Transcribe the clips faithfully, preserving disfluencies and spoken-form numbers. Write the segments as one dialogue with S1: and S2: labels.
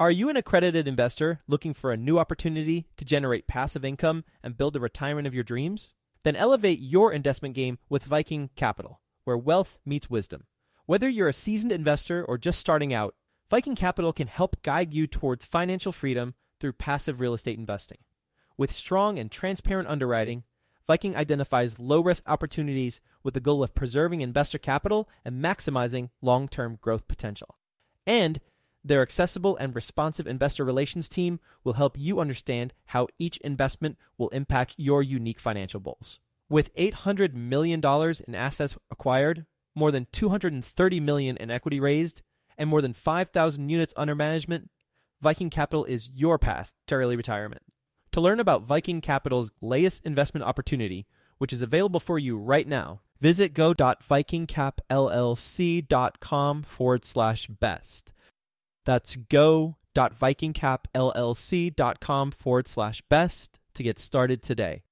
S1: Are you an accredited investor looking for a new opportunity to generate passive income and build the retirement of your dreams? Then elevate your investment game with Viking Capital, where wealth meets wisdom. Whether you're a seasoned investor or just starting out, Viking Capital can help guide you towards financial freedom through passive real estate investing. With strong and transparent underwriting, Viking identifies low-risk opportunities with the goal of preserving investor capital and maximizing long-term growth potential. And their accessible and responsive investor relations team will help you understand how each investment will impact your unique financial goals. With eight hundred million dollars in assets acquired, more than two hundred thirty million dollars in equity raised, and more than five thousand units under management, Viking Capital is your path to early retirement. To learn about Viking Capital's latest investment opportunity, which is available for you right now, visit go.vikingcapllc.com forward slash best. That's go.vikingcapllc.com forward slash best to get started today.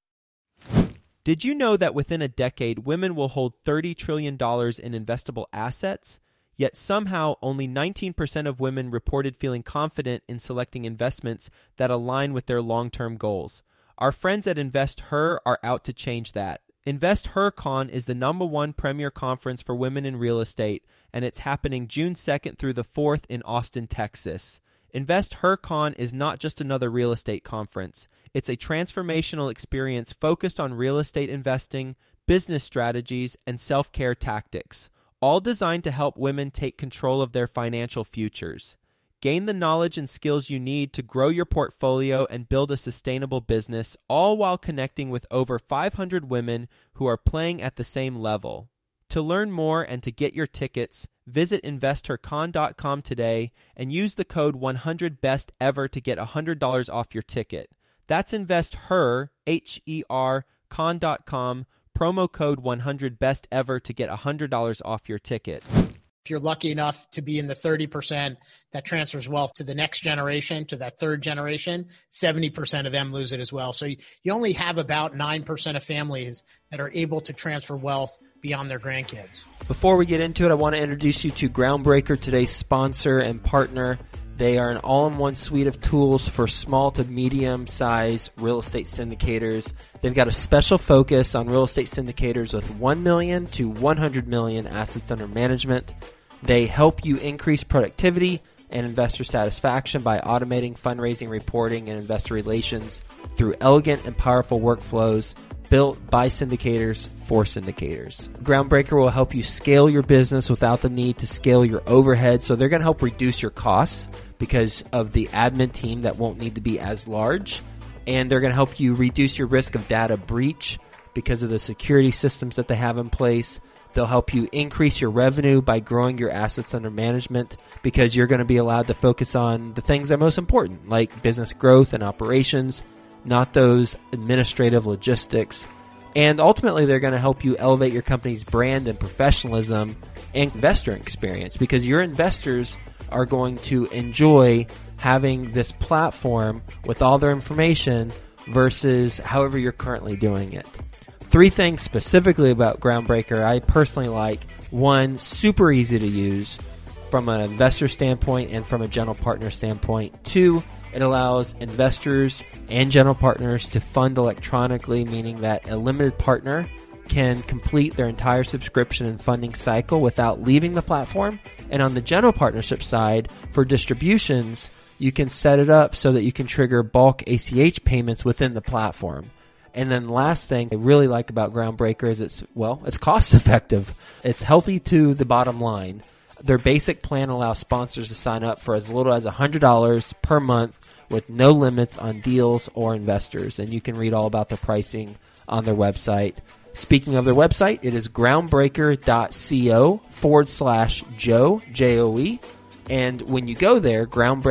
S1: Did you know that within a decade, women will hold thirty trillion dollars in investable assets? Yet somehow only nineteen percent of women reported feeling confident in selecting investments that align with their long-term goals. Our friends at InvestHer are out to change that. InvestHerCon is the number one premier conference for women in real estate, and it's happening June second through the fourth in Austin, Texas. InvestHerCon is not just another real estate conference. It's a transformational experience focused on real estate investing, business strategies, and self-care tactics, all designed to help women take control of their financial futures. Gain the knowledge and skills you need to grow your portfolio and build a sustainable business, all while connecting with over five hundred women who are playing at the same level. To learn more and to get your tickets, visit investor con dot com today and use the code one hundred best ever to get one hundred dollars off your ticket. That's InvestHer, H E R, con dot com, promo code one hundred best ever to get one hundred dollars off your ticket.
S2: If you're lucky enough to be in the thirty percent that transfers wealth to the next generation, to that third generation, seventy percent of them lose it as well. So you, you only have about nine percent of families that are able to transfer wealth beyond their grandkids.
S3: Before we get into it, I want to introduce you to Groundbreaker, today's sponsor and partner. They are an all-in-one suite of tools for small to medium-sized real estate syndicators. They've got a special focus on real estate syndicators with one million to one hundred million assets under management. They help you increase productivity and investor satisfaction by automating fundraising, reporting, and investor relations through elegant and powerful workflows built by syndicators for syndicators. Groundbreaker will help you scale your business without the need to scale your overhead. So they're going to help reduce your costs because of the admin team that won't need to be as large. And they're going to help you reduce your risk of data breach because of the security systems that they have in place. They'll help you increase your revenue by growing your assets under management because you're going to be allowed to focus on the things that are most important, like business growth and operations, not those administrative logistics. And ultimately, they're going to help you elevate your company's brand and professionalism and investor experience because your investors are going to enjoy having this platform with all their information versus however you're currently doing it. Three things specifically about Groundbreaker I personally like. One, super easy to use from an investor standpoint and from a general partner standpoint. Two, it allows investors and general partners to fund electronically, meaning that a limited partner can complete their entire subscription and funding cycle without leaving the platform. And on the general partnership side, for distributions, you can set it up so that you can trigger bulk A C H payments within the platform. And then last thing I really like about Groundbreaker is it's, well, it's cost effective. It's healthy to the bottom line. Their basic plan allows sponsors to sign up for as little as one hundred dollars per month with no limits on deals or investors. And you can read all about the pricing on their website. Speaking of their website, it is groundbreaker.co forward slash Joe, J O E. And when you go there,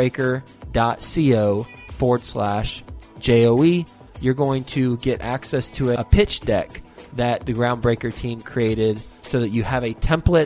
S3: groundbreaker.co forward slash J O E, you're going to get access to a pitch deck that the Groundbreaker team created so that you have a template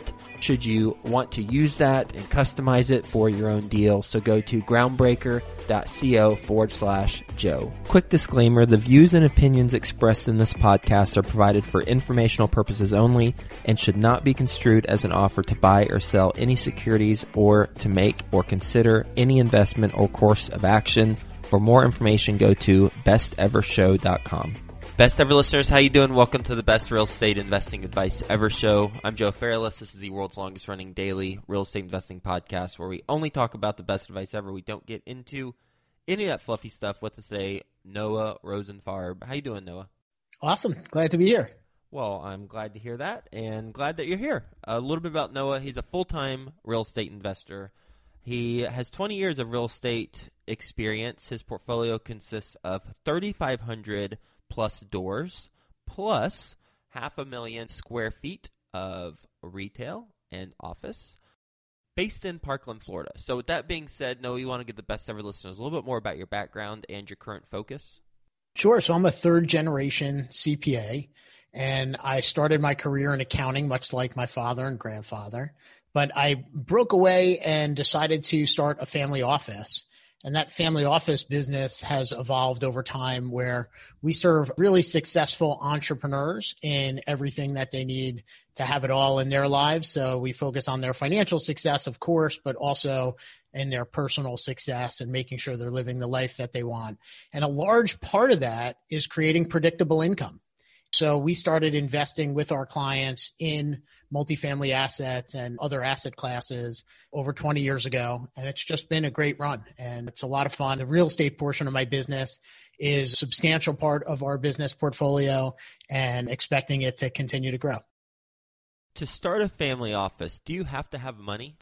S3: should you want to use that and customize it for your own deal. So go to groundbreaker.co forward slash Joe. Quick disclaimer, the views and opinions expressed in this podcast are provided for informational purposes only and should not be construed as an offer to buy or sell any securities or to make or consider any investment or course of action. For more information, go to best ever show dot com. Best Ever listeners, how you doing? Welcome to the Best Real Estate Investing Advice Ever Show. I'm Joe Fairless. This is the world's longest running daily real estate investing podcast where we only talk about the best advice ever. We don't get into any of that fluffy stuff. With us today, Noah Rosenfarb. How you doing, Noah?
S2: Awesome. Glad to be here.
S3: Well, I'm glad to hear that and glad that you're here. A little bit about Noah. He's a full-time real estate investor. He has twenty years of real estate experience. His portfolio consists of thirty-five hundred plus doors, plus half a million square feet of retail and office, based in Parkland, Florida. So with that being said, Noah, you want to give the Best Ever listeners a little bit more about your background and your current focus?
S2: Sure. So I'm a third generation C P A, and I started my career in accounting, much like my father and grandfather. But I broke away and decided to start a family office. And that family office business has evolved over time where we serve really successful entrepreneurs in everything that they need to have it all in their lives. So we focus on their financial success, of course, but also in their personal success and making sure they're living the life that they want. And a large part of that is creating predictable income. So we started investing with our clients in multifamily assets and other asset classes over twenty years ago. And it's just been a great run and it's a lot of fun. The real estate portion of my business is a substantial part of our business portfolio and expecting it to continue to grow.
S3: To start a family office, do you have to have money?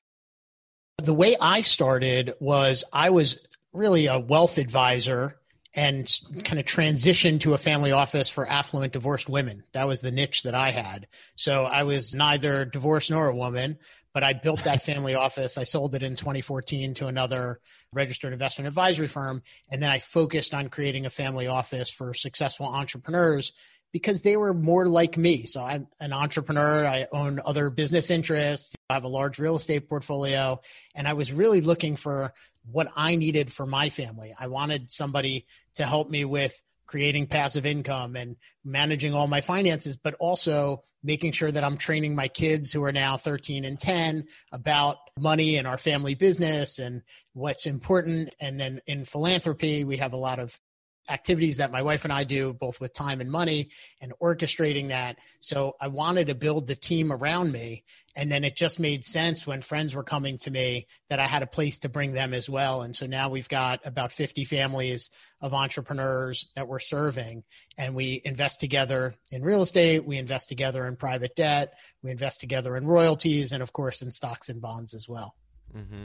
S2: The way I started was I was really a wealth advisor and kind of transitioned to a family office for affluent divorced women. That was the niche that I had. So I was neither divorced nor a woman, but I built that family office. I sold it in twenty fourteen to another registered investment advisory firm. And then I focused on creating a family office for successful entrepreneurs because they were more like me. So I'm an entrepreneur. I own other business interests. I have a large real estate portfolio. And I was really looking for what I needed for my family. I wanted somebody to help me with creating passive income and managing all my finances, but also making sure that I'm training my kids who are now thirteen and ten about money and our family business and what's important. And then in philanthropy, we have a lot of activities that my wife and I do, both with time and money, and orchestrating that. So I wanted to build the team around me. And then it just made sense when friends were coming to me that I had a place to bring them as well. And so now we've got about fifty families of entrepreneurs that we're serving, and we invest together in real estate. We invest together in private debt. We invest together in royalties and, of course, in stocks and bonds as well.
S3: Mm-hmm.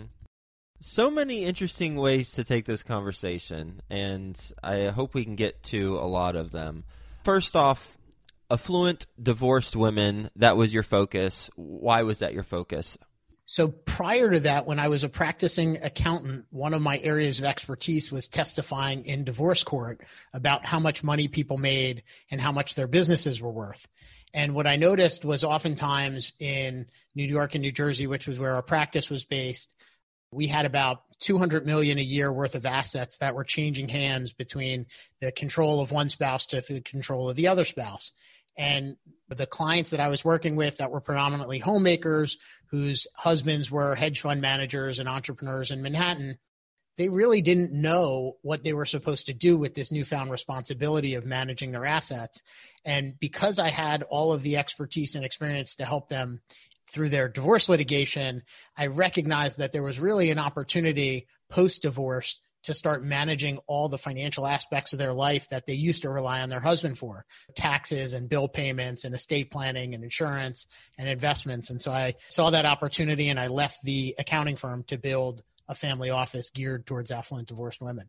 S3: So many interesting ways to take this conversation, and I hope we can get to a lot of them. First off, affluent divorced women, that was your focus. Why was that your focus?
S2: So prior to that, when I was a practicing accountant, one of my areas of expertise was testifying in divorce court about how much money people made and how much their businesses were worth. And what I noticed was oftentimes in New York and New Jersey, which was where our practice was based, we had about two hundred million dollars a year worth of assets that were changing hands between the control of one spouse to the control of the other spouse. And the clients that I was working with that were predominantly homemakers whose husbands were hedge fund managers and entrepreneurs in Manhattan, they really didn't know what they were supposed to do with this newfound responsibility of managing their assets. And because I had all of the expertise and experience to help them through their divorce litigation, I recognized that there was really an opportunity post-divorce to start managing all the financial aspects of their life that they used to rely on their husband for, taxes and bill payments and estate planning and insurance and investments. And so I saw that opportunity and I left the accounting firm to build a family office geared towards affluent divorced women.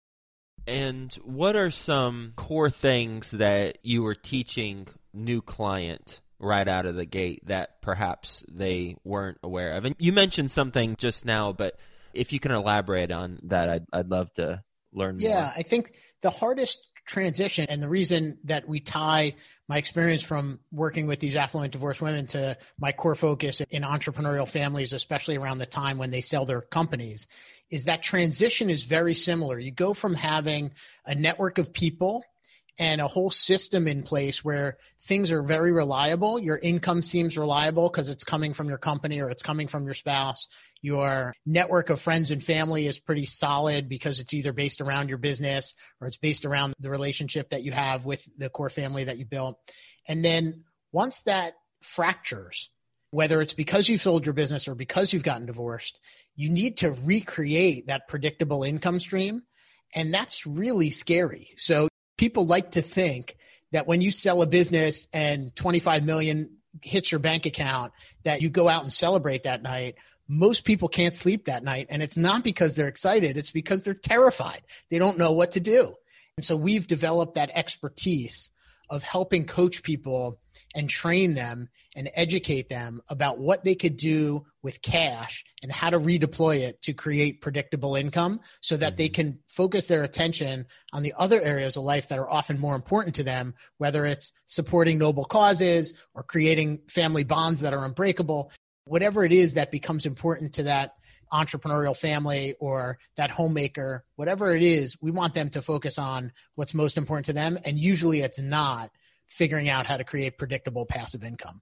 S3: And what are some core things that you were teaching new client right out of the gate that perhaps they weren't aware of? And you mentioned something just now, but if you can elaborate on that, I'd, I'd love to learn
S2: yeah,
S3: more.
S2: I think the hardest transition, and the reason that we tie my experience from working with these affluent divorced women to my core focus in entrepreneurial families, especially around the time when they sell their companies, is that transition is very similar. You go from having a network of people and a whole system in place where things are very reliable. Your income seems reliable because it's coming from your company or it's coming from your spouse. Your network of friends and family is pretty solid because it's either based around your business or it's based around the relationship that you have with the core family that you built. And then once that fractures, whether it's because you sold your business or because you've gotten divorced, you need to recreate that predictable income stream. And that's really scary. So people like to think that when you sell a business and twenty-five million dollars hits your bank account, that you go out and celebrate that night. Most people can't sleep that night. And it's not because they're excited. It's because they're terrified. They don't know what to do. And so we've developed that expertise of helping coach people and train them and educate them about what they could do with cash and how to redeploy it to create predictable income so that they can focus their attention on the other areas of life that are often more important to them, whether it's supporting noble causes or creating family bonds that are unbreakable, whatever it is that becomes important to that entrepreneurial family or that homemaker, whatever it is, we want them to focus on what's most important to them. And usually it's not figuring out how to create predictable passive income.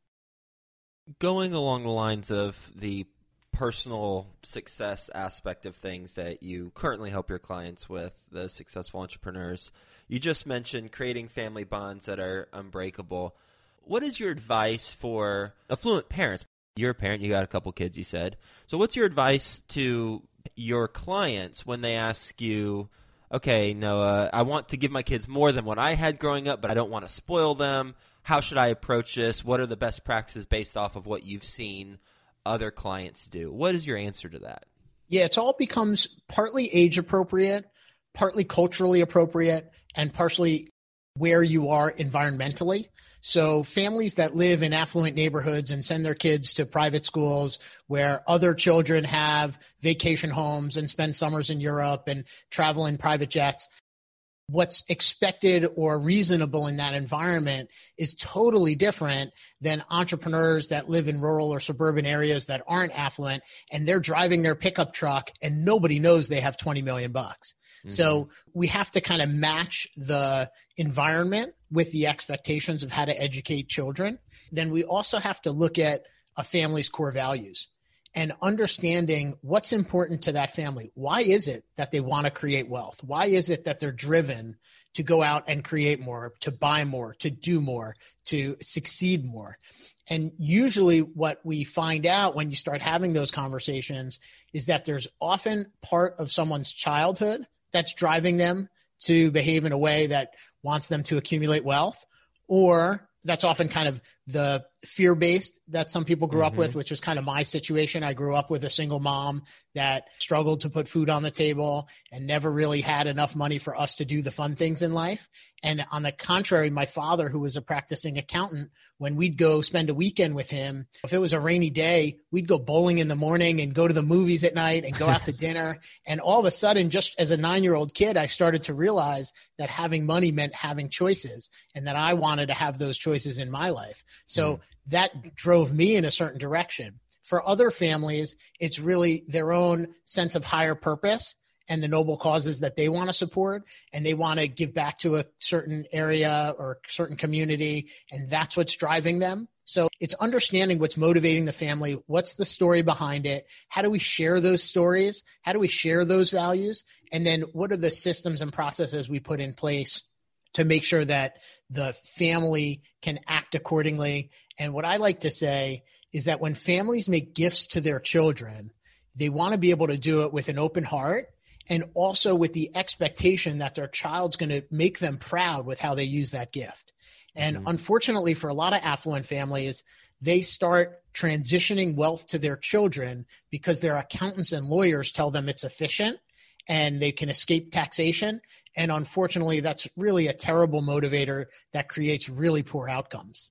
S3: Going along the lines of the personal success aspect of things that you currently help your clients with, the successful entrepreneurs, you just mentioned creating family bonds that are unbreakable. What is your advice for affluent parents? You're a parent, you got a couple kids, you said. So what's your advice to your clients when they ask you, okay, Noah, I want to give my kids more than what I had growing up, but I don't want to spoil them. How should I approach this? What are the best practices based off of what you've seen other clients do? What is your answer to that?
S2: Yeah, it's all becomes partly age appropriate, partly culturally appropriate, and partially where you are environmentally. So families that live in affluent neighborhoods and send their kids to private schools where other children have vacation homes and spend summers in Europe and travel in private jets, what's expected or reasonable in that environment is totally different than entrepreneurs that live in rural or suburban areas that aren't affluent and they're driving their pickup truck and nobody knows they have twenty million bucks. Mm-hmm. So we have to kind of match the environment with the expectations of how to educate children. Then we also have to look at a family's core values and understanding what's important to that family. Why is it that they want to create wealth? Why is it that they're driven to go out and create more, to buy more, to do more, to succeed more? And usually what we find out when you start having those conversations is that there's often part of someone's childhood that's driving them to behave in a way that wants them to accumulate wealth, or that's often kind of the fear-based that some people grew mm-hmm. up with, which was kind of my situation. I grew up with a single mom that struggled to put food on the table and never really had enough money for us to do the fun things in life. And on the contrary, my father, who was a practicing accountant, when we'd go spend a weekend with him, if it was a rainy day, we'd go bowling in the morning and go to the movies at night and go out to dinner. And all of a sudden, just as a nine-year-old kid, I started to realize that having money meant having choices and that I wanted to have those choices in my life. So mm. that drove me in a certain direction. For other families, it's really their own sense of higher purpose and the noble causes that they want to support, and they want to give back to a certain area or certain community, and that's what's driving them. So it's understanding what's motivating the family, what's the story behind it, how do we share those stories, how do we share those values, and then what are the systems and processes we put in place to make sure that the family can act accordingly. And what I like to say is that when families make gifts to their children, they want to be able to do it with an open heart and also with the expectation that their child's going to make them proud with how they use that gift. And mm-hmm. unfortunately, for a lot of affluent families, they start transitioning wealth to their children because their accountants and lawyers tell them it's efficient and they can escape taxation. And unfortunately, that's really a terrible motivator that creates really poor outcomes.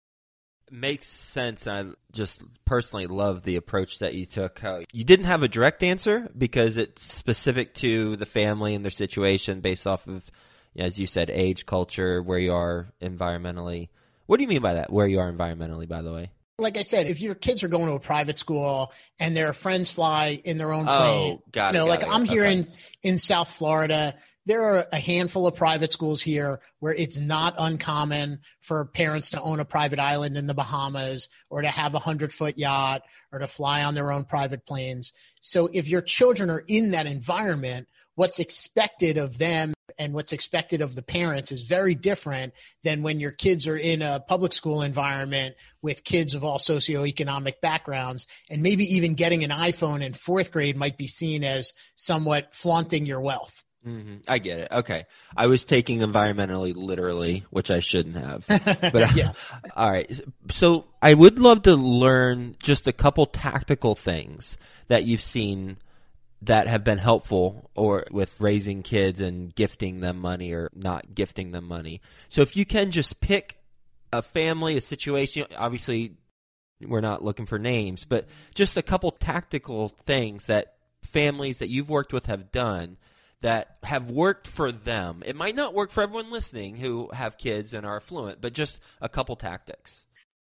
S3: Makes sense. I just personally love the approach that you took. How you didn't have a direct answer because it's specific to the family and their situation based off of, as you said, age, culture, where you are environmentally. What do you mean by that, where you are environmentally, by the way?
S2: Like I said, if your kids are going to a private school and their friends fly in their own
S3: Oh,
S2: plane,
S3: got it,
S2: you know,
S3: got
S2: like
S3: it.
S2: I'm here
S3: Okay.
S2: in, in South Florida, there are a handful of private schools here where it's not uncommon for parents to own a private island in the Bahamas or to have a hundred foot yacht or to fly on their own private planes. So if your children are in that environment, what's expected of them and what's expected of the parents is very different than when your kids are in a public school environment with kids of all socioeconomic backgrounds. And maybe even getting an iPhone in fourth grade might be seen as somewhat flaunting your wealth.
S3: Mm-hmm. I get it. Okay. I was taking environmentally literally, which I shouldn't have. But
S2: Yeah.
S3: all right. So I would love to learn just a couple tactical things that you've seen that have been helpful or with raising kids and gifting them money or not gifting them money. So if you can just pick a family, a situation, obviously we're not looking for names, but just a couple tactical things that families that you've worked with have done that have worked for them. It might not work for everyone listening who have kids and are affluent, but just a couple tactics.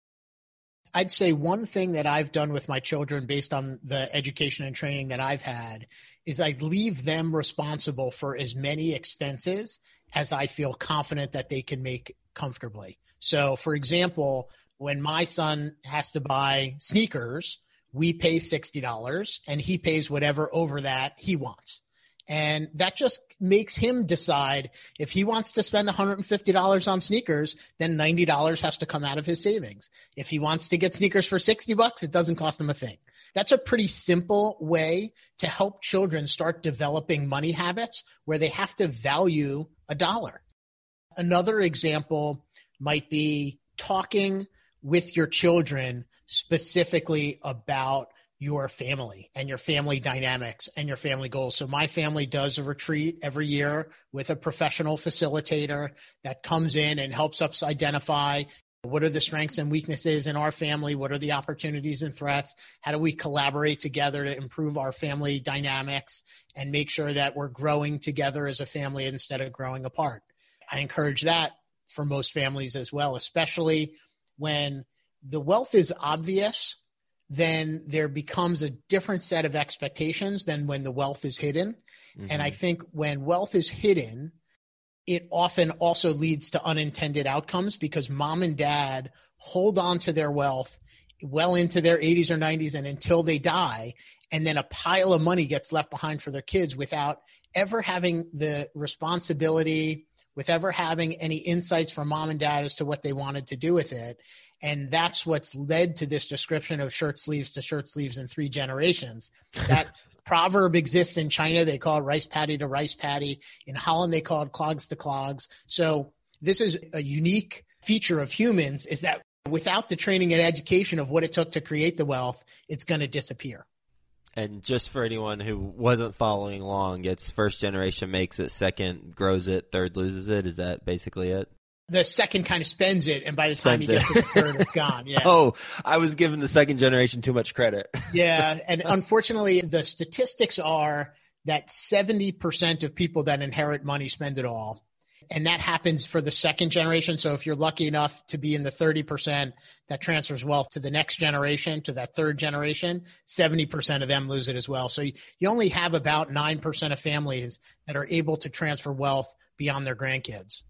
S2: I'd say one thing that I've done with my children based on the education and training that I've had is I leave them responsible for as many expenses as I feel confident that they can make comfortably. So for example, when my son has to buy sneakers, we pay sixty dollars and he pays whatever over that he wants. And that just makes him decide if he wants to spend one hundred fifty dollars on sneakers, then ninety dollars has to come out of his savings. If he wants to get sneakers for sixty bucks, it doesn't cost him a thing. That's a pretty simple way to help children start developing money habits where they have to value a dollar. Another example might be talking with your children specifically about your family and your family dynamics and your family goals. So my family does a retreat every year with a professional facilitator that comes in and helps us identify what are the strengths and weaknesses in our family, what are the opportunities and threats, how do we collaborate together to improve our family dynamics and make sure that we're growing together as a family instead of growing apart. I encourage that for most families as well, especially when the wealth is obvious. Then there becomes a different set of expectations than when the wealth is hidden. Mm-hmm. And I think when wealth is hidden, it often also leads to unintended outcomes because mom and dad hold on to their wealth well into their eighties or nineties and until they die. And then a pile of money gets left behind for their kids without ever having the responsibility, with ever having any insights from mom and dad as to what they wanted to do with it. And that's what's led to this description of shirt sleeves to shirt sleeves in three generations. That proverb exists in China. They call it rice paddy to rice paddy. In Holland, they call it clogs to clogs. So this is a unique feature of humans is that without the training and education of what it took to create the wealth, it's going to disappear.
S3: And just for anyone who wasn't following along, it's first generation makes it, second grows it, third loses it. Is that basically it?
S2: The second kind of spends it, and by the time
S3: Spends
S2: you
S3: it.
S2: get to the third, it's gone. Yeah.
S3: Oh, I was giving the second generation too much credit.
S2: Yeah. And unfortunately, the statistics are that seventy percent of people that inherit money spend it all. And that happens for the second generation. So if you're lucky enough to be in the thirty percent that transfers wealth to the next generation, to that third generation, seventy percent of them lose it as well. So you, you only have about nine percent of families that are able to transfer wealth beyond their grandkids.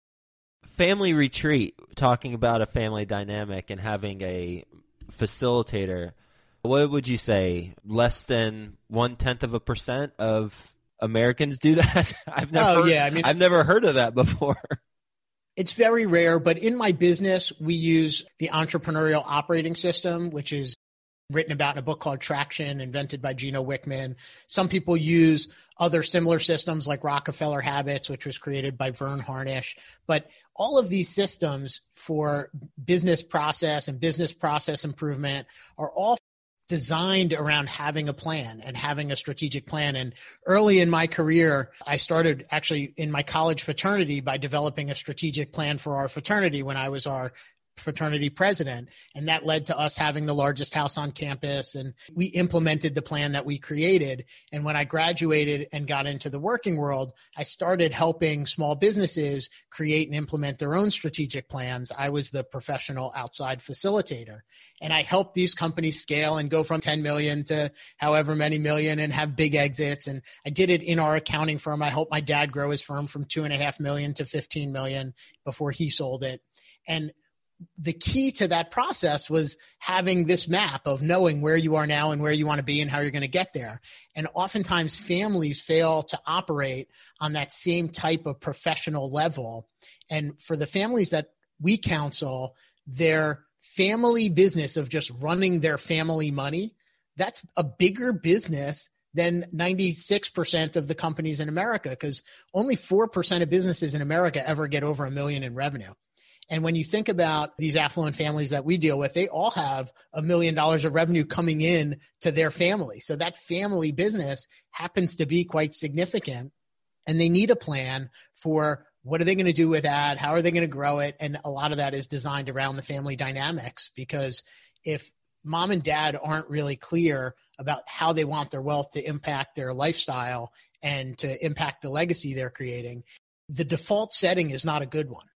S3: Family retreat, talking about a family dynamic and having a facilitator, what would you say? Less than one tenth of a percent of Americans do that? I've never,
S2: Oh, yeah. I mean,
S3: I've never heard of that before.
S2: It's very rare, but in my business, we use the entrepreneurial operating system, which is written about in a book called Traction, invented by Gino Wickman. Some people use other similar systems like Rockefeller Habits, which was created by Vern Harnish. But all of these systems for business process and business process improvement are all designed around having a plan and having a strategic plan. And early in my career, I started actually in my college fraternity by developing a strategic plan for our fraternity when I was our fraternity president. And that led to us having the largest house on campus. And we implemented the plan that we created. And when I graduated and got into the working world, I started helping small businesses create and implement their own strategic plans. I was the professional outside facilitator. And I helped these companies scale and go from ten million to however many million and have big exits. And I did it in our accounting firm. I helped my dad grow his firm from two and a half million to fifteen million before he sold it. And the key to that process was having this map of knowing where you are now and where you want to be and how you're going to get there. And oftentimes families fail to operate on that same type of professional level. And for the families that we counsel, their family business of just running their family money, that's a bigger business than ninety-six percent of the companies in America, because only four percent of businesses in America ever get over a million in revenue. And when you think about these affluent families that we deal with, they all have a million dollars of revenue coming in to their family. So that family business happens to be quite significant, and they need a plan for what are they going to do with that? How are they going to grow it? And a lot of that is designed around the family dynamics, because if mom and dad aren't really clear about how they want their wealth to impact their lifestyle and to impact the legacy they're creating, the default setting is not a good one.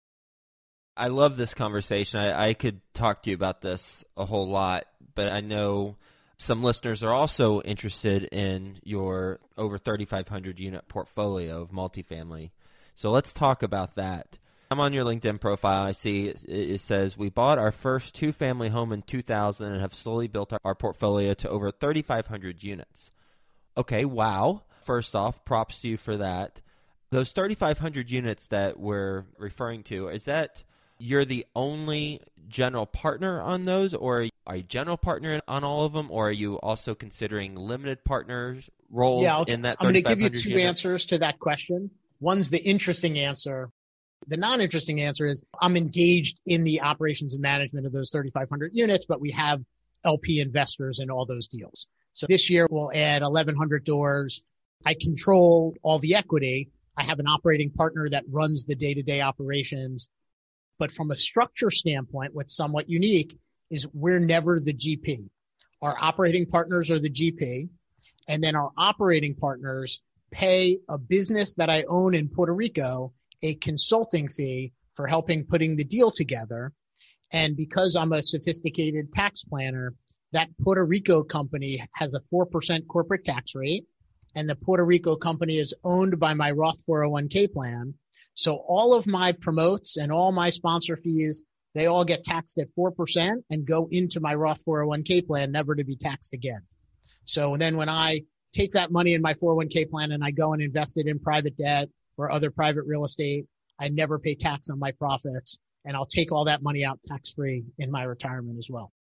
S3: I love this conversation. I, I could talk to you about this a whole lot, but I know some listeners are also interested in your over thirty-five hundred unit portfolio of multifamily. So let's talk about that. I'm on your LinkedIn profile. I see it, it says, we bought our first two-family home in two thousand and have slowly built our, our portfolio to over thirty-five hundred units. Okay, wow. First off, props to you for that. Those thirty-five hundred units that we're referring to, is that you're the only general partner on those, or are you general partner on all of them, or are you also considering limited partners roles
S2: yeah,
S3: in that
S2: I'm going to give you
S3: thirty-five hundred
S2: two
S3: units?
S2: answers to that question. One's the interesting answer. The non-interesting answer is I'm engaged in the operations and management of those thirty-five hundred units, but we have L P investors in all those deals. So this year we'll add eleven hundred doors. I control all the equity. I have an operating partner that runs the day-to-day operations. But from a structure standpoint, what's somewhat unique is we're never the G P. Our operating partners are the G P, and then our operating partners pay a business that I own in Puerto Rico a consulting fee for helping putting the deal together. And because I'm a sophisticated tax planner, that Puerto Rico company has a four percent corporate tax rate, and the Puerto Rico company is owned by my Roth four oh one k plan. So all of my promotes and all my sponsor fees, they all get taxed at four percent and go into my Roth four oh one k plan, never to be taxed again. So then when I take that money in my four oh one k plan and I go and invest it in private debt or other private real estate, I never pay tax on my profits, and I'll take all that money out tax-free in my retirement as well.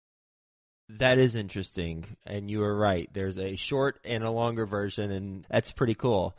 S3: That is interesting, and you are right. There's a short and a longer version, and that's pretty cool.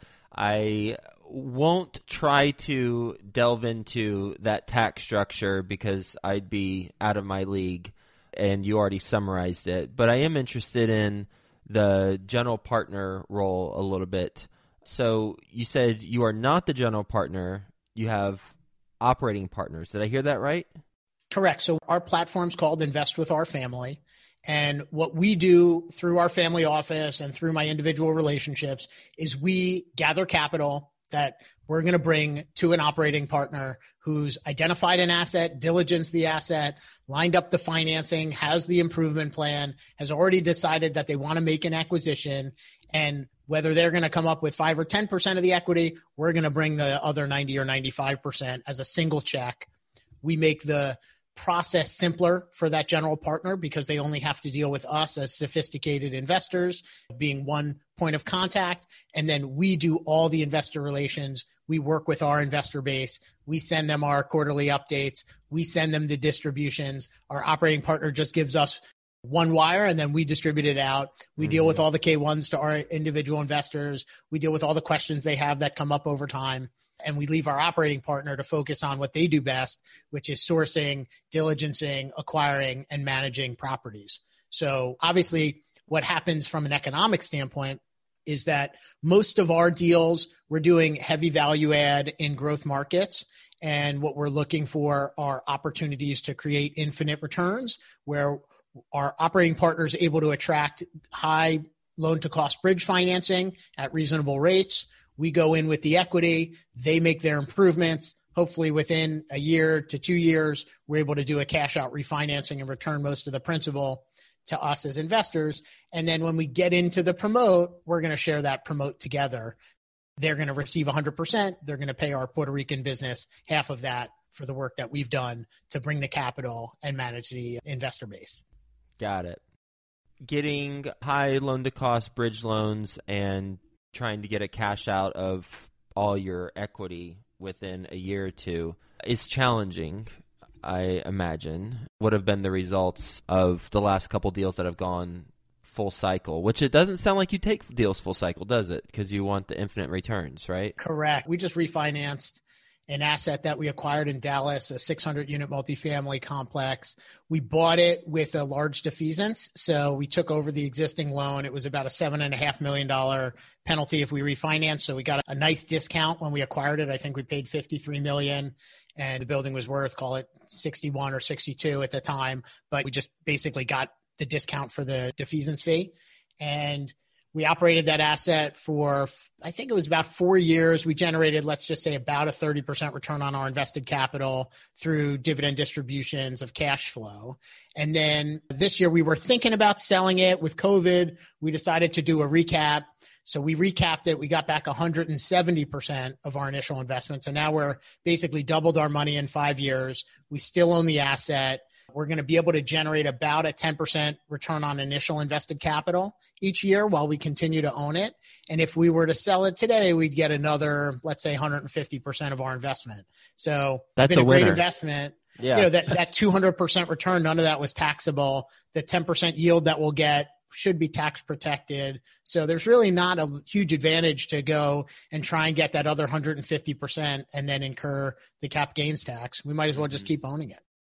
S3: I won't try to delve into that tax structure because I'd be out of my league, and you already summarized it. But I am interested in the general partner role a little bit. So you said you are not the general partner. You have operating partners. Did I hear that right?
S2: Correct. So our platform's called Invest with Our Family. And what we do through our family office and through my individual relationships is we gather capital that we're going to bring to an operating partner who's identified an asset, diligenced the asset, lined up the financing, has the improvement plan, has already decided that they want to make an acquisition. And whether they're going to come up with five or ten percent of the equity, we're going to bring the other ninety or ninety-five percent as a single check. We make the process simpler for that general partner because they only have to deal with us as sophisticated investors, being one point of contact. And then we do all the investor relations. We work with our investor base. We send them our quarterly updates. We send them the distributions. Our operating partner just gives us one wire and then we distribute it out. We mm-hmm. deal with all the K ones to our individual investors. We deal with all the questions they have that come up over time. And we leave our operating partner to focus on what they do best, which is sourcing, diligencing, acquiring, and managing properties. So obviously what happens from an economic standpoint, is that most of our deals, we're doing heavy value add in growth markets. And what we're looking for are opportunities to create infinite returns where our operating partner is able to attract high loan to cost bridge financing at reasonable rates. We go in with the equity, they make their improvements. Hopefully within a year to two years, we're able to do a cash out refinancing and return most of the principal to us as investors. And then when we get into the promote, we're going to share that promote together. They're going to receive one hundred percent. They're going to pay our Puerto Rican business half of that for the work that we've done to bring the capital and manage the investor base.
S3: Got it. Getting high loan-to-cost bridge loans and trying to get a cash out of all your equity within a year or two is challenging, I imagine. Would have been the results of the last couple deals that have gone full cycle, which it doesn't sound like you take deals full cycle, does it? Because you want the infinite returns, right?
S2: Correct. We just refinanced an asset that we acquired in Dallas, a six hundred unit multifamily complex. We bought it with a large defeasance. So we took over the existing loan. It was about a seven and a half million dollar penalty if we refinanced. So we got a nice discount when we acquired it. I think we paid fifty-three million dollars and the building was worth, call it sixty-one or sixty-two at the time. But we just basically got the discount for the defeasance fee. And we operated that asset for, I think it was about four years. We generated, let's just say, about a thirty percent return on our invested capital through dividend distributions of cash flow. And then this year we were thinking about selling it. With COVID, we decided to do a recap. So we recapped it. We got back one hundred seventy percent of our initial investment. So now we're basically doubled our money in five years. We still own the asset. We're going to be able to generate about a ten percent return on initial invested capital each year while we continue to own it. And if we were to sell it today, we'd get another, let's say, one hundred fifty percent of our investment. So
S3: that's
S2: it's been
S3: a,
S2: a great
S3: winner.
S2: investment.
S3: Yeah.
S2: You know, that, that two hundred percent return, none of that was taxable. The ten percent yield that we'll get should be tax protected. So there's really not a huge advantage to go and try and get that other one hundred fifty percent and then incur the cap gains tax. We might as well just keep owning it.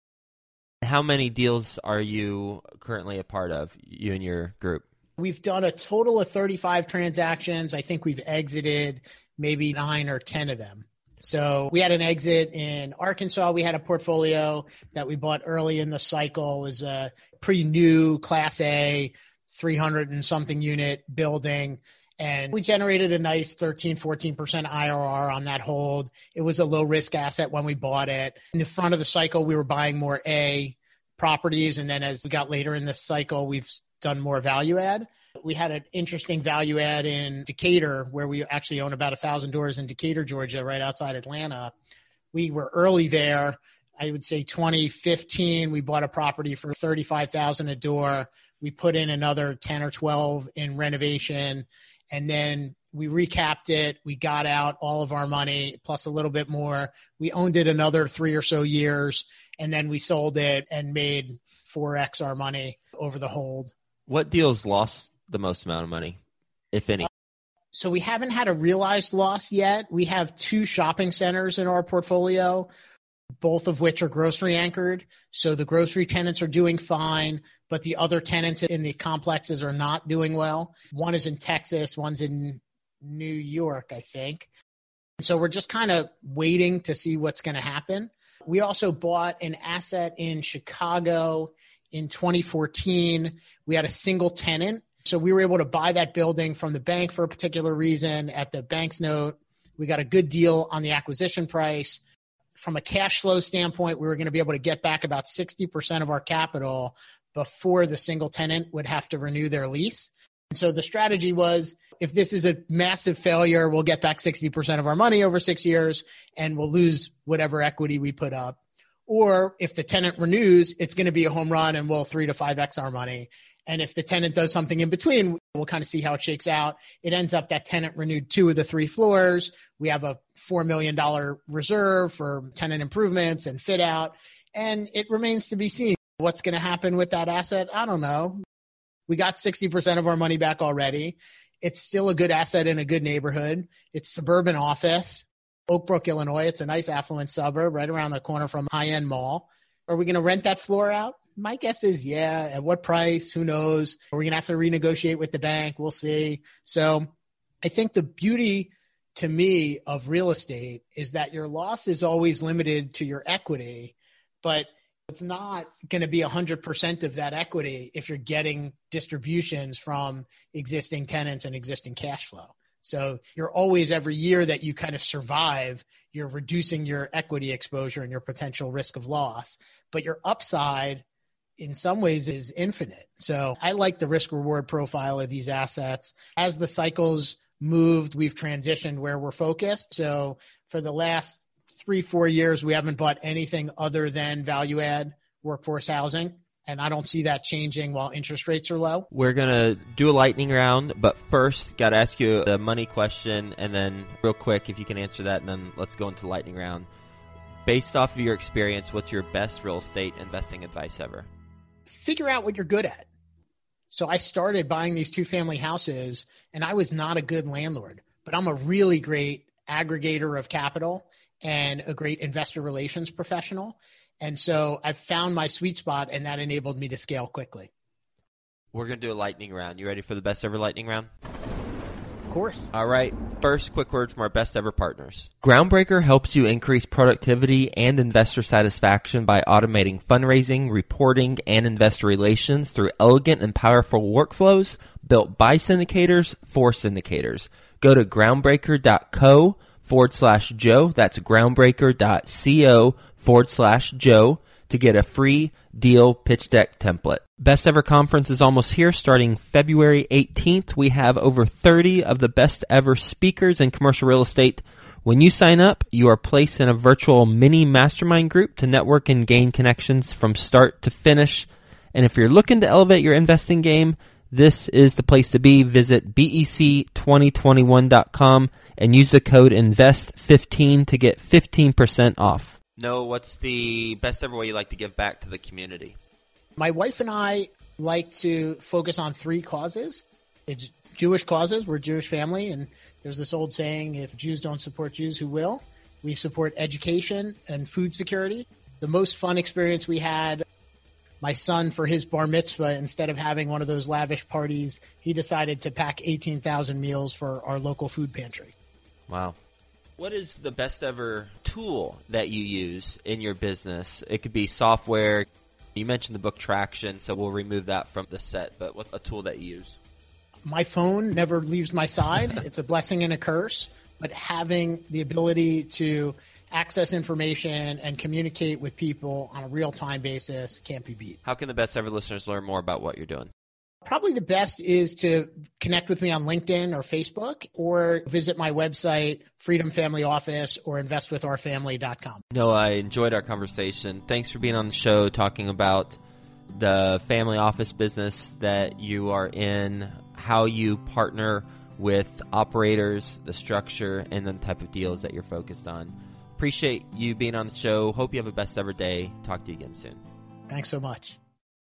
S3: How many deals are you currently a part of, you and your group?
S2: We've done a total of thirty-five transactions. I think we've exited maybe nine or ten of them. So we had an exit in Arkansas. We had a portfolio that we bought early in the cycle. It was a pretty new Class A, three hundred and something unit building. And we generated a nice thirteen, fourteen percent I R R on that hold. It was a low risk asset when we bought it. In the front of the cycle, we were buying more A properties. And then as we got later in the cycle, we've done more value add. We had an interesting value add in Decatur, where we actually own about a thousand doors in Decatur, Georgia, right outside Atlanta. We were early there. I would say twenty fifteen, we bought a property for thirty-five thousand dollars a door. We put in another ten or twelve in renovation. And then we recapped it. We got out all of our money plus a little bit more. We owned it another three or so years. And then we sold it and made four X our money over the hold.
S3: What deals lost the most amount of money, if any?
S2: So we haven't had a realized loss yet. We have two shopping centers in our portfolio, both of which are grocery anchored. So the grocery tenants are doing fine, but the other tenants in the complexes are not doing well. One is in Texas, one's in New York, I think. So we're just kind of waiting to see what's going to happen. We also bought an asset in Chicago in twenty fourteen. We had a single tenant. So we were able to buy that building from the bank for a particular reason at the bank's note. We got a good deal on the acquisition price. From a cash flow standpoint, we were going to be able to get back about sixty percent of our capital before the single tenant would have to renew their lease. And so the strategy was, if this is a massive failure, we'll get back sixty percent of our money over six years and we'll lose whatever equity we put up. Or if the tenant renews, it's going to be a home run and we'll three to five X our money. And if the tenant does something in between, we'll kind of see how it shakes out. It ends up that tenant renewed two of the three floors. We have a four million dollars reserve for tenant improvements and fit out. And it remains to be seen. What's going to happen with that asset? I don't know. We got sixty percent of our money back already. It's still a good asset in a good neighborhood. It's suburban office, Oak Brook, Illinois. It's a nice affluent suburb right around the corner from high-end mall. Are we going to rent that floor out? My guess is, yeah. At what price? Who knows? Are we going to have to renegotiate with the bank? We'll see. So I think the beauty to me of real estate is that your loss is always limited to your equity, but it's not going to be one hundred percent of that equity if you're getting distributions from existing tenants and existing cash flow. So you're always, every year that you kind of survive, you're reducing your equity exposure and your potential risk of loss, but your upside in some ways is infinite. So I like the risk reward profile of these assets. As the cycles moved, we've transitioned where we're focused. So for the last three, four years, we haven't bought anything other than value add workforce housing. And I don't see that changing while interest rates are low.
S3: We're going to do a lightning round, but first, got to ask you the money question, and then real quick, if you can answer that, and then let's go into the lightning round. Based off of your experience, what's your best real estate investing advice ever?
S2: Figure out what you're good at. So I started buying these two-family houses, and I was not a good landlord, but I'm a really great aggregator of capital and a great investor relations professional. And so I've found my sweet spot, and that enabled me to scale quickly.
S3: We're going to do a lightning round. You ready for the best ever lightning round?
S2: Of course.
S3: All right. First, quick word from our best ever partners. Groundbreaker helps you increase productivity and investor satisfaction by automating fundraising, reporting, and investor relations through elegant and powerful workflows built by syndicators for syndicators. Go to groundbreaker.co forward slash Joe. That's groundbreaker.co forward slash Joe to get a free deal pitch deck template. Best Ever Conference is almost here, starting February eighteenth. We have over thirty of the best ever speakers in commercial real estate. When you sign up, you are placed in a virtual mini mastermind group to network and gain connections from start to finish. And if you're looking to elevate your investing game, this is the place to be. Visit B E C twenty twenty-one dot com and use the code invest fifteen to get fifteen percent off. No, what's the best ever way you like to give back to the community?
S2: My wife and I like to focus on three causes. It's Jewish causes. We're a Jewish family, and there's this old saying, if Jews don't support Jews, who will? We support education and food security. The most fun experience we had, my son, for his bar mitzvah, instead of having one of those lavish parties, he decided to pack eighteen thousand meals for our local food pantry.
S3: Wow. What is the best ever tool that you use in your business? It could be software. You mentioned the book Traction, so we'll remove that from the set, but what's a tool that you use?
S2: My phone never leaves my side. It's a blessing and a curse, but having the ability to access information and communicate with people on a real-time basis can't be beat.
S3: How can the best ever listeners learn more about what you're doing?
S2: Probably the best is to connect with me on LinkedIn or Facebook, or visit my website, Freedom Family Office, or invest with our family dot com.
S3: No, I enjoyed our conversation. Thanks for being on the show, talking about the family office business that you are in, how you partner with operators, the structure, and the type of deals that you're focused on. Appreciate you being on the show. Hope you have a best ever day. Talk to you again soon.
S2: Thanks so much.